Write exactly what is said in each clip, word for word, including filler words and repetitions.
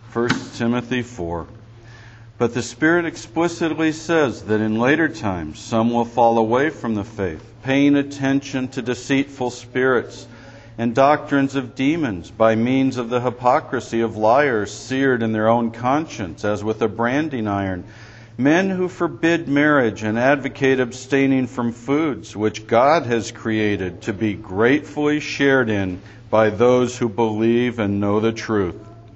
First Timothy four. But the Spirit explicitly says that in later times some will fall away from the faith, paying attention to deceitful spirits and doctrines of demons by means of the hypocrisy of liars seared in their own conscience, as with a branding iron. Men who forbid marriage and advocate abstaining from foods which God has created to be gratefully shared in by those who believe and know the truth.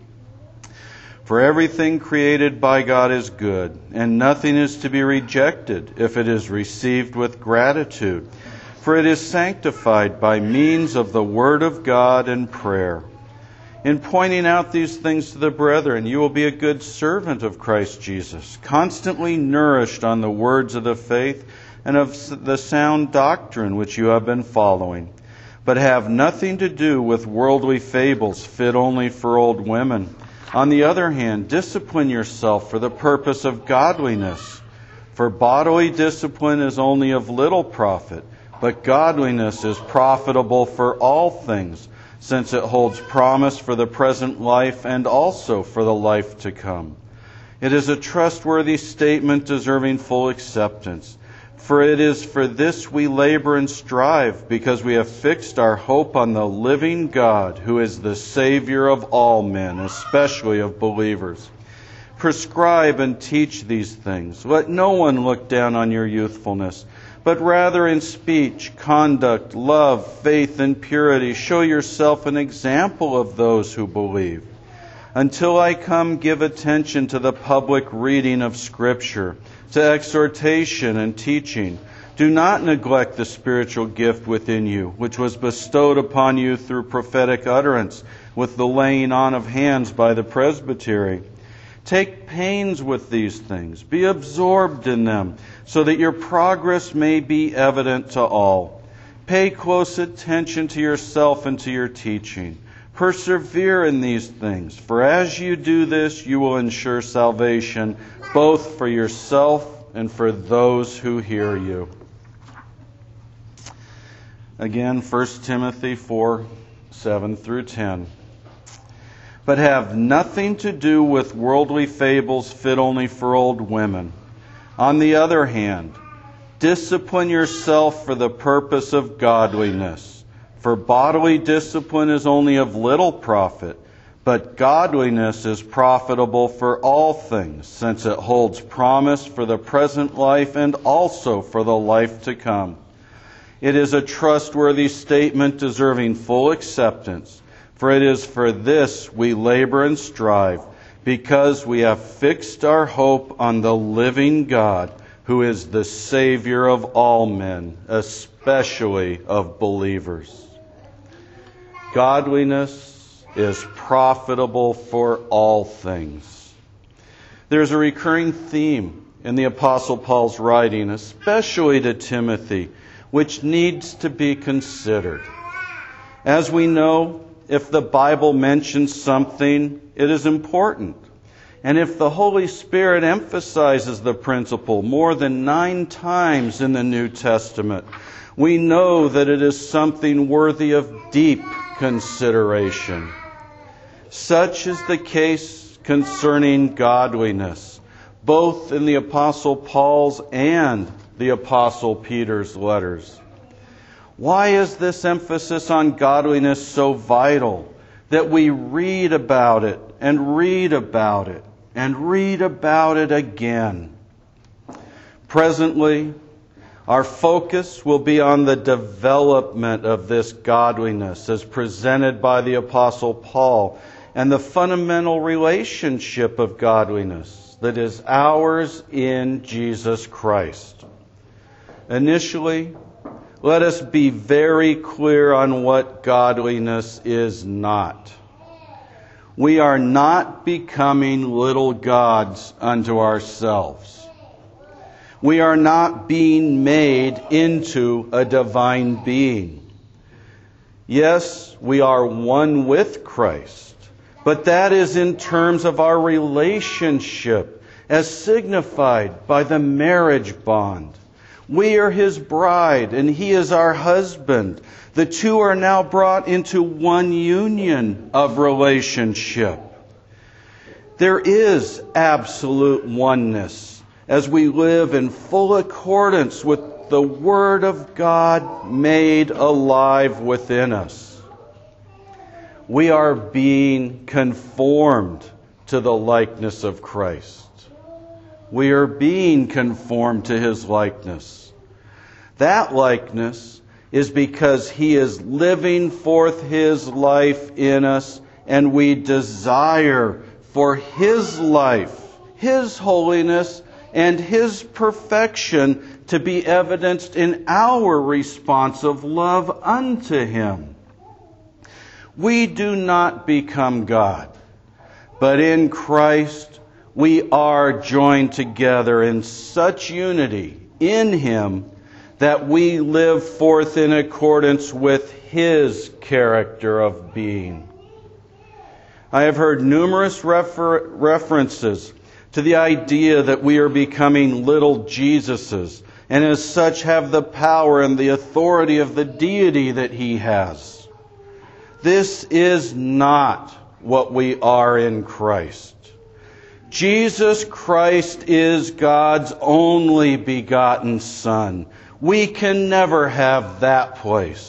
For everything created by God is good, and nothing is to be rejected if it is received with gratitude, for it is sanctified by means of the Word of God and prayer. In pointing out these things to the brethren, you will be a good servant of Christ Jesus, constantly nourished on the words of the faith and of the sound doctrine which you have been following. But have nothing to do with worldly fables fit only for old women. On the other hand, discipline yourself for the purpose of godliness. For bodily discipline is only of little profit, but godliness is profitable for all things, since it holds promise for the present life and also for the life to come. It is a trustworthy statement deserving full acceptance. For it is for this we labor and strive, because we have fixed our hope on the living God, who is the Savior of all men, especially of believers. Prescribe and teach these things. Let no one look down on your youthfulness, but rather in speech, conduct, love, faith, and purity, show yourself an example of those who believe. Until I come, give attention to the public reading of Scripture, to exhortation and teaching. Do not neglect the spiritual gift within you, which was bestowed upon you through prophetic utterance, with the laying on of hands by the presbytery. Take pains with these things. Be absorbed in them, so that your progress may be evident to all. Pay close attention to yourself and to your teaching. Persevere in these things, for as you do this, you will ensure salvation, both for yourself and for those who hear you. Again, First Timothy four, seven through ten. But have nothing to do with worldly fables fit only for old women. On the other hand, discipline yourself for the purpose of godliness. For bodily discipline is only of little profit, but godliness is profitable for all things, since it holds promise for the present life and also for the life to come. It is a trustworthy statement deserving full acceptance, for it is for this we labor and strive, because we have fixed our hope on the living God, who is the Savior of all men, especially of believers. Godliness is profitable for all things. There's a recurring theme in the Apostle Paul's writing, especially to Timothy, which needs to be considered. As we know, if the Bible mentions something, it is important. And if the Holy Spirit emphasizes the principle more than nine times in the New Testament, we know that it is something worthy of deep consideration. Such is the case concerning godliness, both in the Apostle Paul's and the Apostle Peter's letters. Why is this emphasis on godliness so vital that we read about it and read about it and read about it again? Presently, our focus will be on the development of this godliness as presented by the Apostle Paul and the fundamental relationship of godliness that is ours in Jesus Christ. Initially, let us be very clear on what godliness is not. We are not becoming little gods unto ourselves. We are not being made into a divine being. Yes, we are one with Christ, but that is in terms of our relationship as signified by the marriage bond. We are His bride and He is our husband. The two are now brought into one union of relationship. There is absolute oneness as we live in full accordance with the Word of God made alive within us. We are being conformed to the likeness of Christ. We are being conformed to His likeness. That likeness is because He is living forth His life in us, and we desire for His life, His holiness, and His perfection to be evidenced in our responsive love unto Him. We do not become God, but in Christ we are joined together in such unity in Him that we live forth in accordance with His character of being. I have heard numerous refer- references to the idea that we are becoming little Jesuses, and as such have the power and the authority of the deity that He has. This is not what we are in Christ. Jesus Christ is God's only begotten Son. We can never have that place.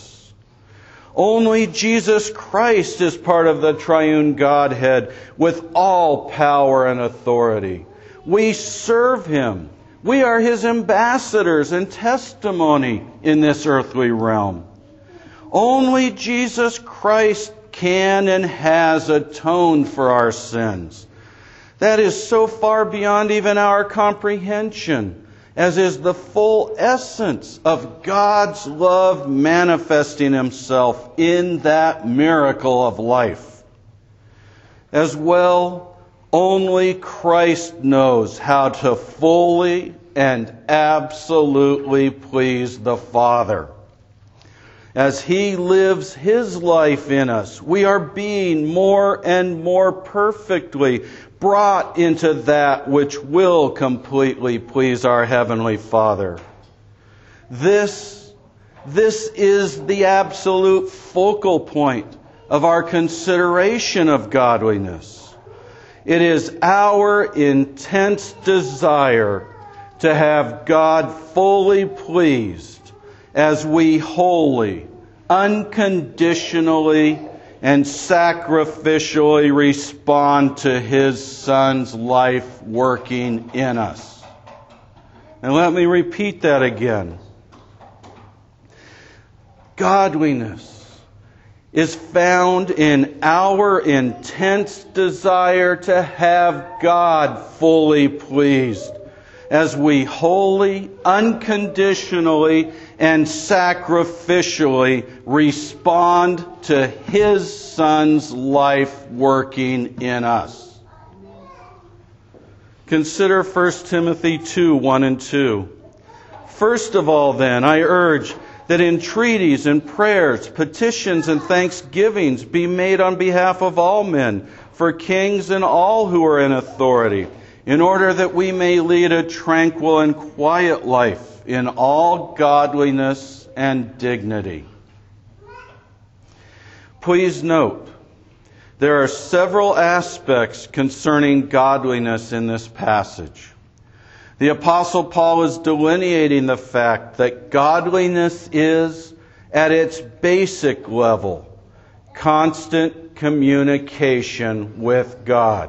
Only Jesus Christ is part of the triune Godhead with all power and authority. We serve Him. We are His ambassadors and testimony in this earthly realm. Only Jesus Christ can and has atoned for our sins. That is so far beyond even our comprehension, as is the full essence of God's love manifesting Himself in that miracle of life. As well, only Christ knows how to fully and absolutely please the Father. As He lives His life in us, we are being more and more perfectly brought into that which will completely please our Heavenly Father. This, this is the absolute focal point of our consideration of godliness. It is our intense desire to have God fully pleased as we wholly, unconditionally, and sacrificially respond to His Son's life working in us. And let me repeat that again. Godliness is found in our intense desire to have God fully pleased as we wholly, unconditionally, and sacrificially respond to His Son's life working in us. Consider First Timothy two, one and two. First of all, then, I urge that entreaties and prayers, petitions and thanksgivings be made on behalf of all men, for kings and all who are in authority, in order that we may lead a tranquil and quiet life in all godliness and dignity. Please note, there are several aspects concerning godliness in this passage. The Apostle Paul is delineating the fact that godliness is, at its basic level, constant communication with God.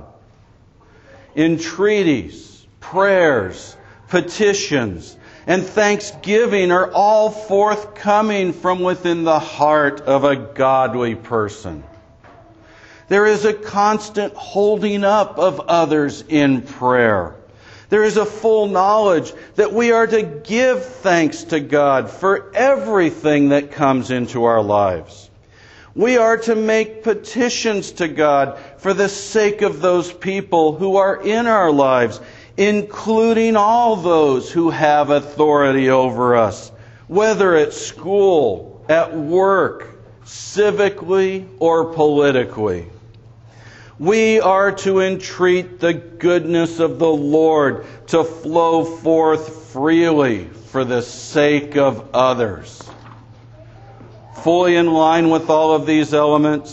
Entreaties, prayers, petitions, and thanksgiving are all forthcoming from within the heart of a godly person. There is a constant holding up of others in prayer. There is a full knowledge that we are to give thanks to God for everything that comes into our lives. We are to make petitions to God for the sake of those people who are in our lives, including all those who have authority over us, whether at school, at work, civically, or politically. We are to entreat the goodness of the Lord to flow forth freely for the sake of others. Fully in line with all of these elements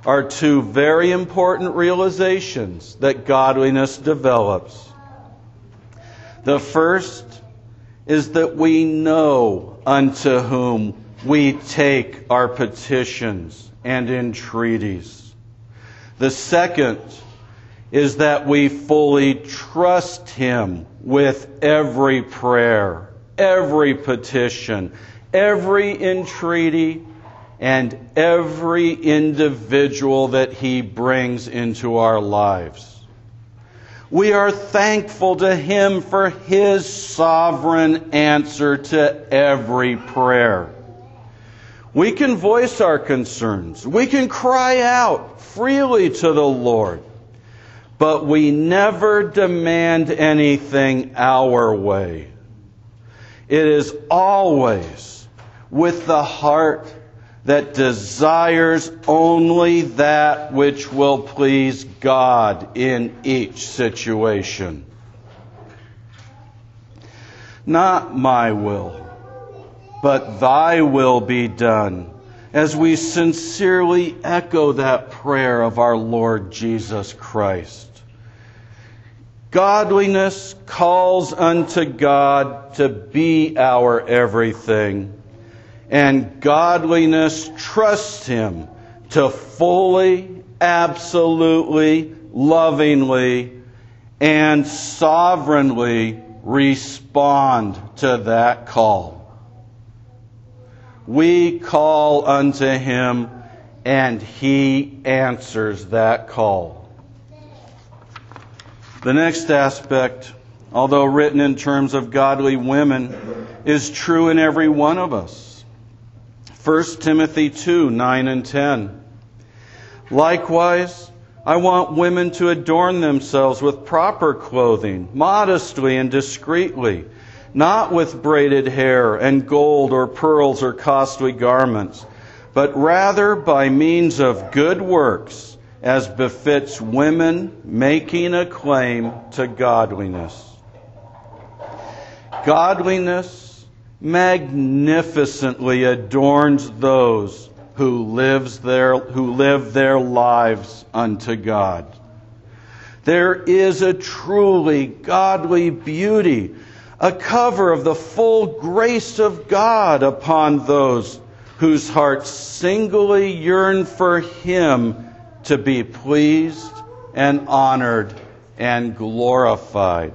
are two very important realizations that godliness develops. The first is that we know unto whom we take our petitions and entreaties. The second is that we fully trust Him with every prayer, every petition, every entreaty, and every individual that He brings into our lives. We are thankful to Him for His sovereign answer to every prayer. We can voice our concerns. We can cry out freely to the Lord. But we never demand anything our way. It is always with the heart that desires only that which will please God in each situation. Not my will, but Thy will be done, as we sincerely echo that prayer of our Lord Jesus Christ. Godliness calls unto God to be our everything, and godliness trusts Him to fully, absolutely, lovingly, and sovereignly respond to that call. We call unto Him, and He answers that call. The next aspect, although written in terms of godly women, is true in every one of us. First Timothy two, nine and ten. Likewise, I want women to adorn themselves with proper clothing, modestly and discreetly, not with braided hair and gold or pearls or costly garments, but rather by means of good works, as befits women making a claim to godliness. Godliness magnificently adorns those who lives their who live their lives unto God. There is a truly godly beauty, a cover of the full grace of God upon those whose hearts singly yearn for Him to be pleased and honored and glorified.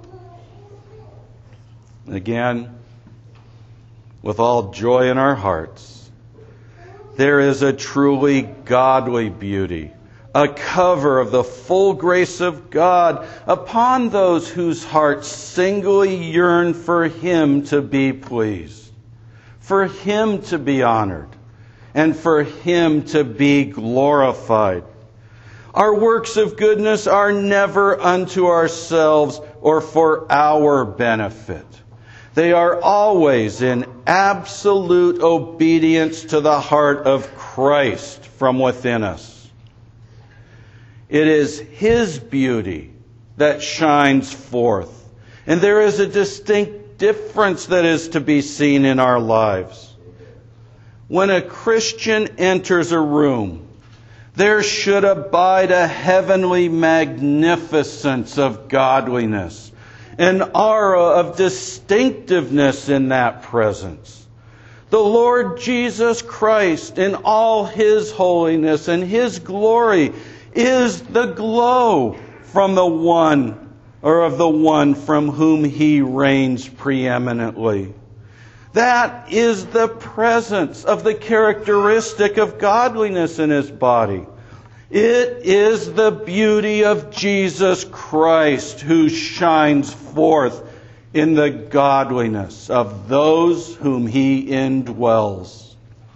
Again, with all joy in our hearts, there is a truly godly beauty, a cover of the full grace of God upon those whose hearts singly yearn for Him to be pleased, for Him to be honored, and for Him to be glorified. Our works of goodness are never unto ourselves or for our benefit. They are always in absolute obedience to the heart of Christ from within us. It is His beauty that shines forth, and there is a distinct difference that is to be seen in our lives. When a Christian enters a room, there should abide a heavenly magnificence of godliness, an aura of distinctiveness in that presence. The Lord Jesus Christ, in all His holiness and His glory, is the glow from the one, or of the one from whom He reigns preeminently. That is the presence of the characteristic of godliness in His body. It is the beauty of Jesus Christ who shines forth in the godliness of those whom He indwells.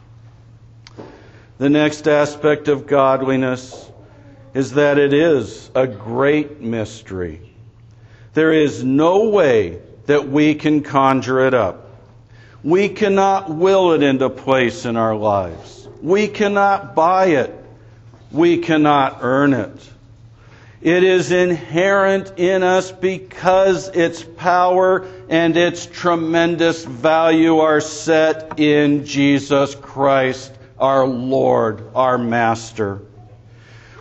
The next aspect of godliness is that it is a great mystery. There is no way that we can conjure it up. We cannot will it into place in our lives. We cannot buy it. We cannot earn it. It is inherent in us because its power and its tremendous value are set in Jesus Christ, our Lord, our Master.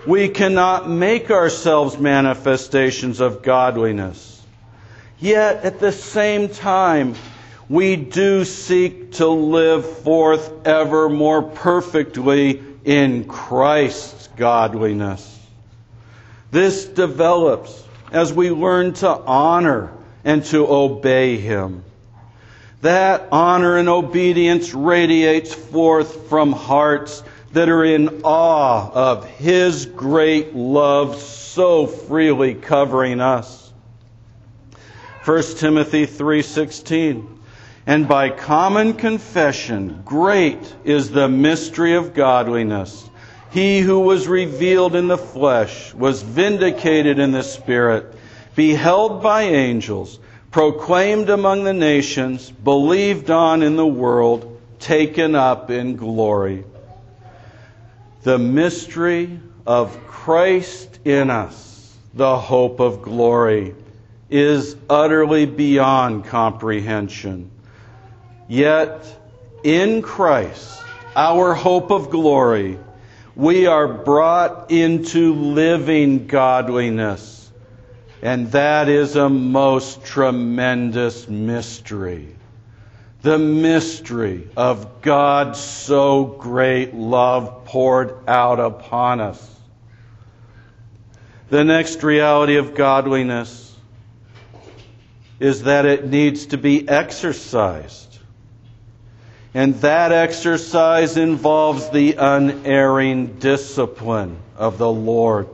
We cannot make ourselves manifestations of godliness. Yet, at the same time, we do seek to live forth ever more perfectly in Christ's godliness. This develops as we learn to honor and to obey Him. That honor and obedience radiates forth from hearts that are in awe of His great love so freely covering us. First Timothy three sixteen, and by common confession, great is the mystery of godliness. He who was revealed in the flesh was vindicated in the Spirit, beheld by angels, proclaimed among the nations, believed on in the world, taken up in glory. The mystery of Christ in us, the hope of glory, is utterly beyond comprehension. Yet, in Christ, our hope of glory, we are brought into living godliness. And that is a most tremendous mystery. The mystery of God's so great love poured out upon us. The next reality of godliness is that it needs to be exercised. And that exercise involves the unerring discipline of the Lord.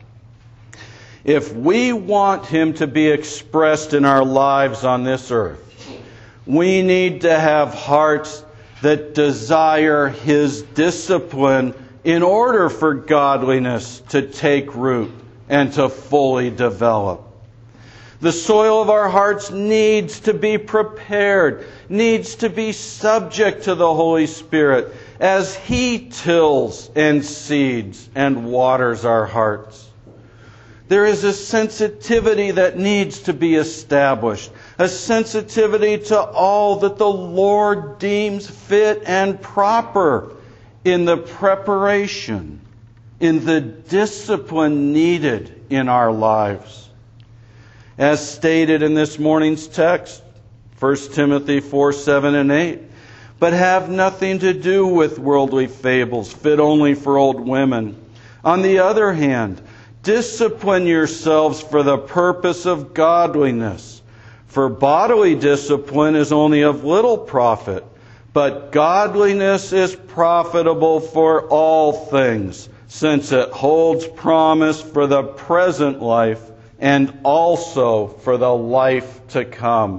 If we want Him to be expressed in our lives on this earth, we need to have hearts that desire His discipline in order for godliness to take root and to fully develop. The soil of our hearts needs to be prepared, needs to be subject to the Holy Spirit as He tills and seeds and waters our hearts. There is a sensitivity that needs to be established, a sensitivity to all that the Lord deems fit and proper in the preparation, in the discipline needed in our lives. As stated in this morning's text, First Timothy four, seven, and eight, but have nothing to do with worldly fables, fit only for old women. On the other hand, discipline yourselves for the purpose of godliness. For bodily discipline is only of little profit, but godliness is profitable for all things, since it holds promise for the present life and also for the life to come.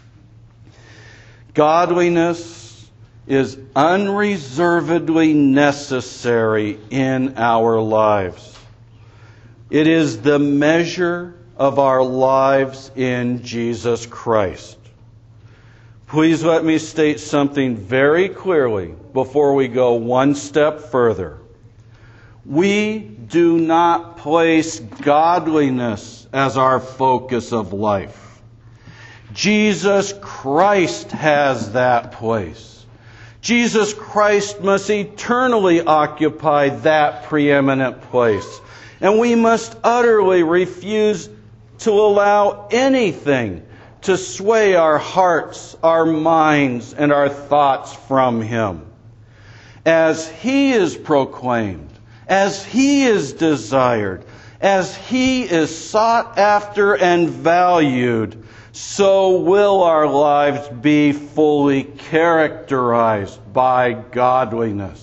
Godliness is unreservedly necessary in our lives. It is the measure of our lives in Jesus Christ. Please let me state something very clearly before we go one step further. We do not place godliness as our focus of life. Jesus Christ has that place. Jesus Christ must eternally occupy that preeminent place. And we must utterly refuse to allow anything to sway our hearts, our minds, and our thoughts from Him. As He is proclaimed, as He is desired, as He is sought after and valued, so will our lives be fully characterized by godliness.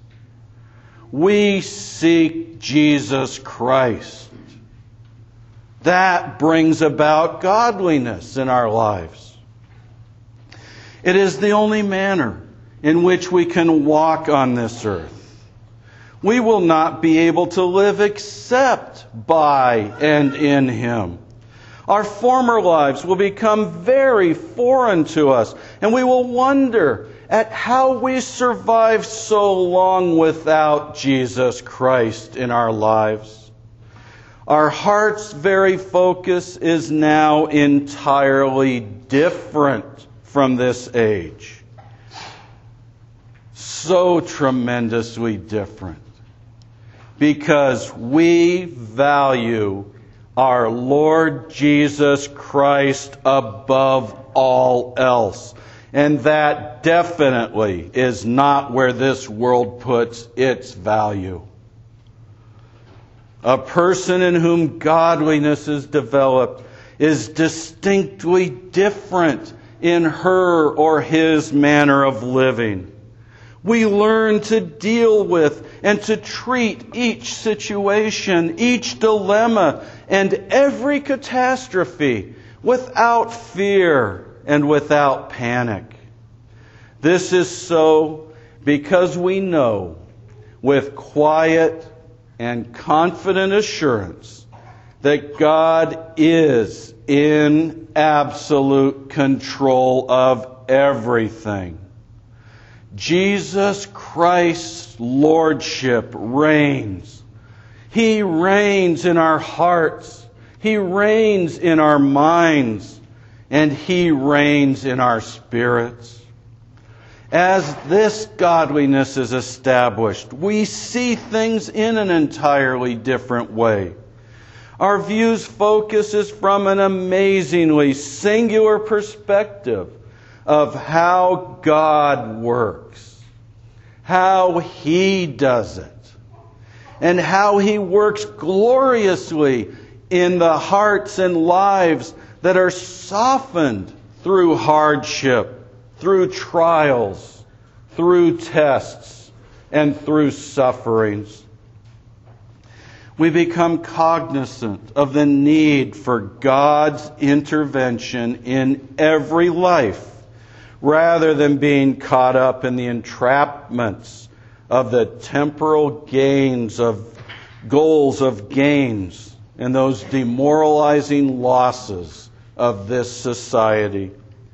We seek Jesus Christ. That brings about godliness in our lives. It is the only manner in which we can walk on this earth. We will not be able to live except by and in Him. Our former lives will become very foreign to us, and we will wonder at how we survived so long without Jesus Christ in our lives. Our heart's very focus is now entirely different from this age. So tremendously different. because we value our Lord Jesus Christ above all else. And that definitely is not where this world puts its value. A person in whom godliness is developed is distinctly different in her or his manner of living. We learn to deal with and to treat each situation, each dilemma, and every catastrophe without fear and without panic. This is so because we know with quiet and confident assurance that God is in absolute control of everything. Jesus Christ's lordship reigns. He reigns in our hearts. He reigns in our minds. And He reigns in our spirits. As this godliness is established, we see things in an entirely different way. Our view's focus is from an amazingly singular perspective of how God works, how He does it, and how He works gloriously in the hearts and lives that are softened through hardship, through trials, through tests, and through sufferings. We become cognizant of the need for God's intervention in every life, rather than being caught up in the entrapments of the temporal gains of goals of gains and those demoralizing losses of this society.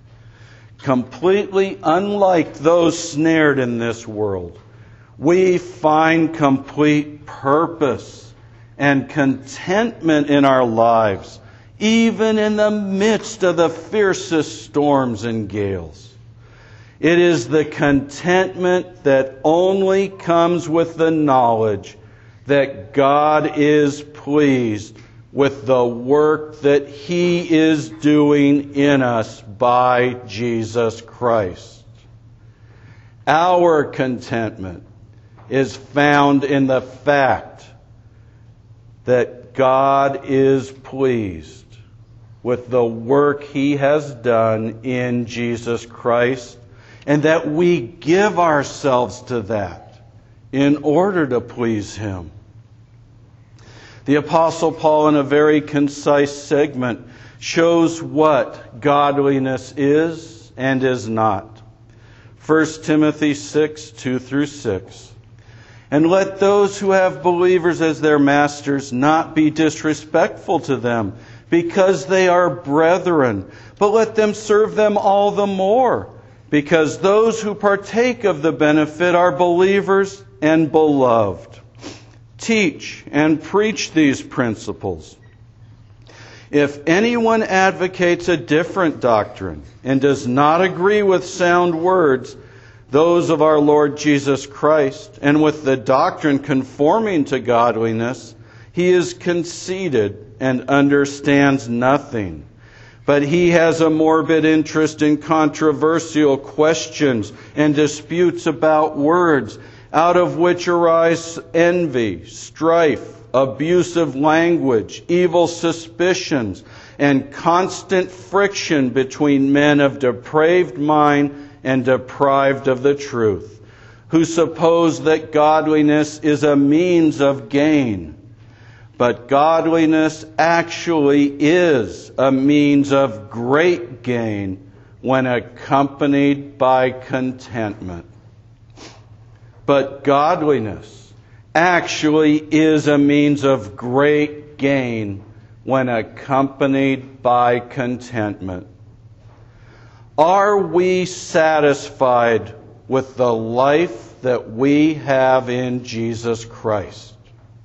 Completely unlike those snared in this world, we find complete purpose and contentment in our lives, even in the midst of the fiercest storms and gales. It is the contentment that only comes with the knowledge that God is pleased with the work that He is doing in us by Jesus Christ. Our contentment is found in the fact that God is pleased with the work He has done in Jesus Christ, and that we give ourselves to that in order to please Him. The Apostle Paul, in a very concise segment, shows what godliness is and is not. First Timothy six, two through six. And let those who have believers as their masters not be disrespectful to them, because they are brethren, but let them serve them all the more, because those who partake of the benefit are believers and beloved. Teach and preach these principles. If anyone advocates a different doctrine and does not agree with sound words, those of our Lord Jesus Christ, and with the doctrine conforming to godliness, he is conceited and understands nothing. But he has a morbid interest in controversial questions and disputes about words, out of which arise envy, strife, abusive language, evil suspicions, and constant friction between men of depraved mind and deprived of the truth, who suppose that godliness is a means of gain. But godliness actually is a means of great gain when accompanied by contentment. But godliness actually is a means of great gain when accompanied by contentment. Are we satisfied with the life that we have in Jesus Christ?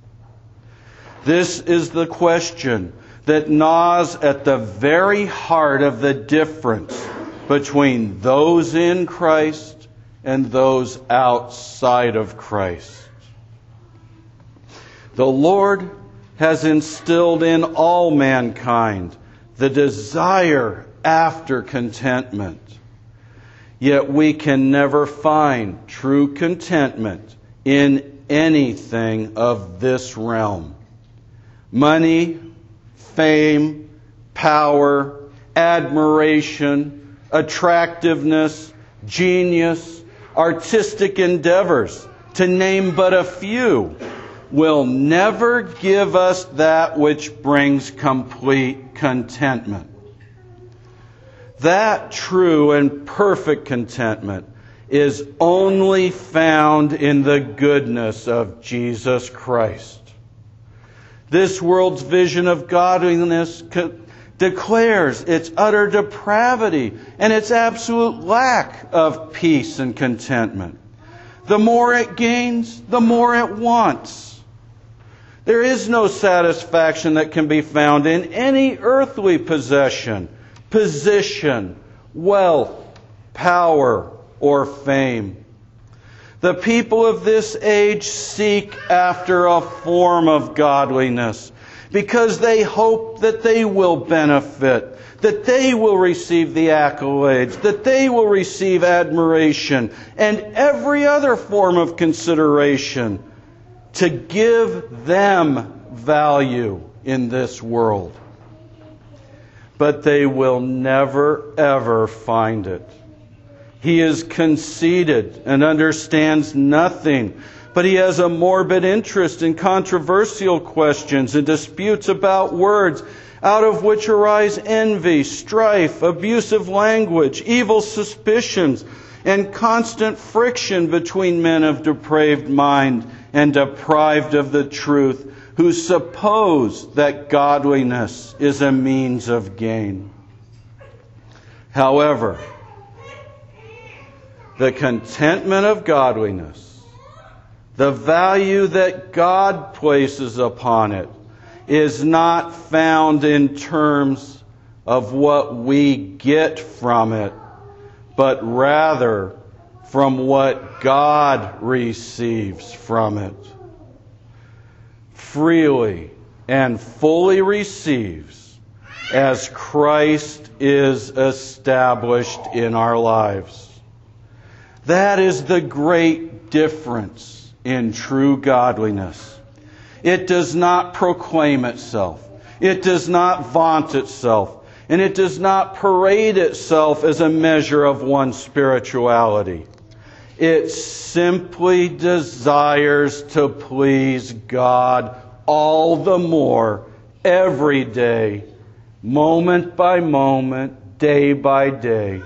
This is the question that gnaws at the very heart of the difference between those in Christ and those outside of Christ. The Lord has instilled in all mankind the desire after contentment. Yet we can never find true contentment in anything of this realm. Money, fame, power, admiration, attractiveness, genius, artistic endeavors, to name but a few, will never give us that which brings complete contentment. That true and perfect contentment is only found in the goodness of Jesus Christ. This world's vision of godliness co- declares its utter depravity and its absolute lack of peace and contentment. The more it gains, the more it wants. There is no satisfaction that can be found in any earthly possession, position, wealth, power, or fame. The people of this age seek after a form of godliness because they hope that they will benefit, that they will receive the accolades, that they will receive admiration and every other form of consideration to give them value in this world. But they will never, ever find it. He is conceited and understands nothing, but he has a morbid interest in controversial questions and disputes about words, out of which arise envy, strife, abusive language, evil suspicions, and constant friction between men of depraved mind and deprived of the truth, who suppose that godliness is a means of gain. However, the contentment of godliness, the value that God places upon it, is not found in terms of what we get from it, but rather from what God receives from it. Freely and fully receives as Christ is established in our lives. That is the great difference in true godliness. It does not proclaim itself. It does not vaunt itself. And it does not parade itself as a measure of one's spirituality. It simply desires to please God all the more every day, moment by moment, day by day.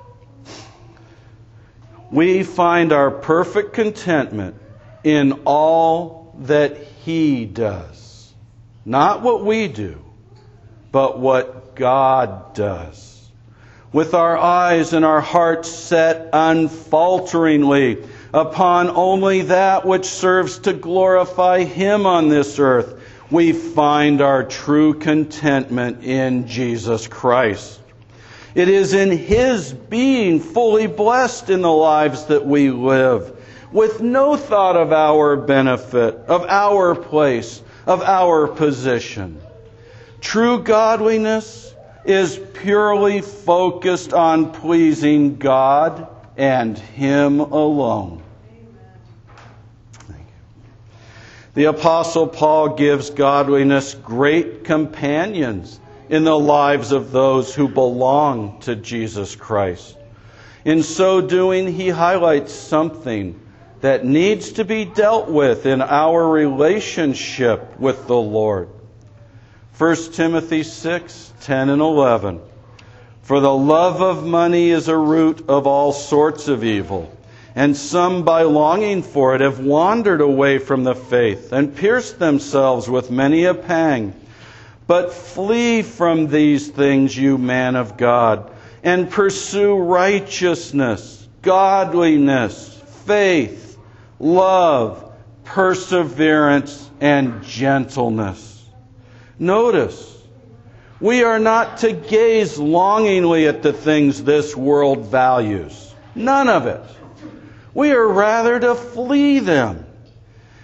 We find our perfect contentment in all that He does. Not what we do, but what God does. With our eyes and our hearts set unfalteringly upon only that which serves to glorify Him on this earth, we find our true contentment in Jesus Christ. It is in His being fully blessed in the lives that we live, with no thought of our benefit, of our place, of our position. True godliness is purely focused on pleasing God and Him alone. Thank you. The Apostle Paul gives godliness great companions in the lives of those who belong to Jesus Christ. In so doing, he highlights something that needs to be dealt with in our relationship with the Lord. First Timothy six, ten and eleven. For the love of money is a root of all sorts of evil, and some by longing for it have wandered away from the faith and pierced themselves with many a pang. But flee from these things, you man of God, and pursue righteousness, godliness, faith, love, perseverance, and gentleness. Notice, we are not to gaze longingly at the things this world values. None of it. We are rather to flee them.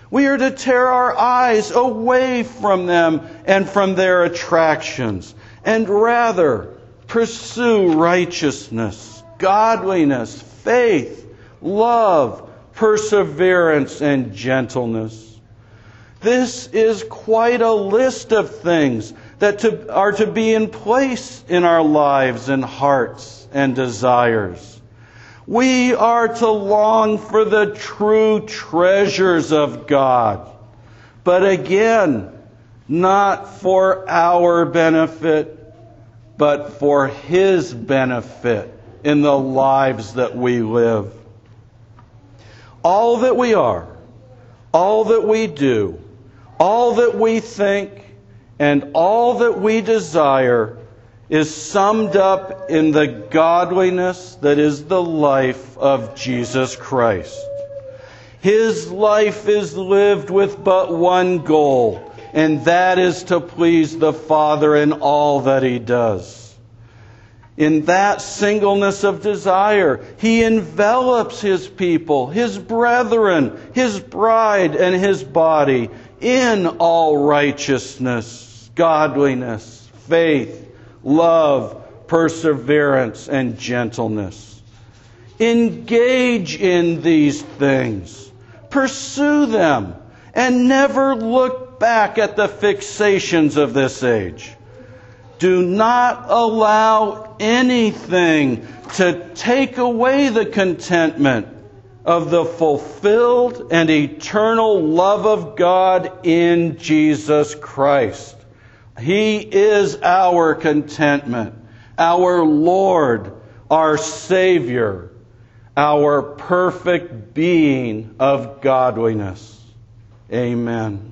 We are to tear our eyes away from them and from their attractions, and rather pursue righteousness, godliness, faith, love, perseverance, and gentleness. This is quite a list of things that to, are to be in place in our lives and hearts and desires. We are to long for the true treasures of God, but again, not for our benefit, but for His benefit in the lives that we live. All that we are, all that we do, all that we think, and all that we desire is summed up in the godliness that is the life of Jesus Christ. His life is lived with but one goal, and that is to please the Father in all that He does. In that singleness of desire, He envelops His people, His brethren, His bride, and His body in all righteousness, godliness, faith, love, perseverance, and gentleness. Engage in these things. Pursue them, and never look back at the fixations of this age. Do not allow anything to take away the contentment of the fulfilled and eternal love of God in Jesus Christ. He is our contentment, our Lord, our Savior, our perfect being of godliness. Amen.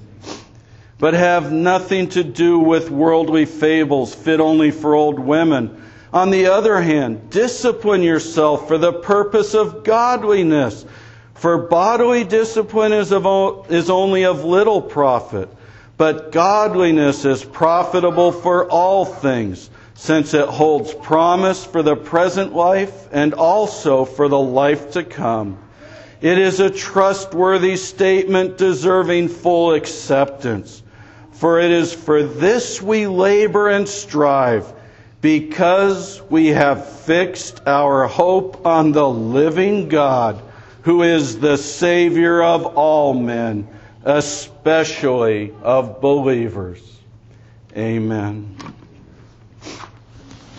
But have nothing to do with worldly fables fit only for old women. On the other hand, discipline yourself for the purpose of godliness. For bodily discipline is, of, is only of little profit, but godliness is profitable for all things, since it holds promise for the present life and also for the life to come. It is a trustworthy statement deserving full acceptance. For it is for this we labor and strive, because we have fixed our hope on the living God, who is the Savior of all men, especially of believers. Amen.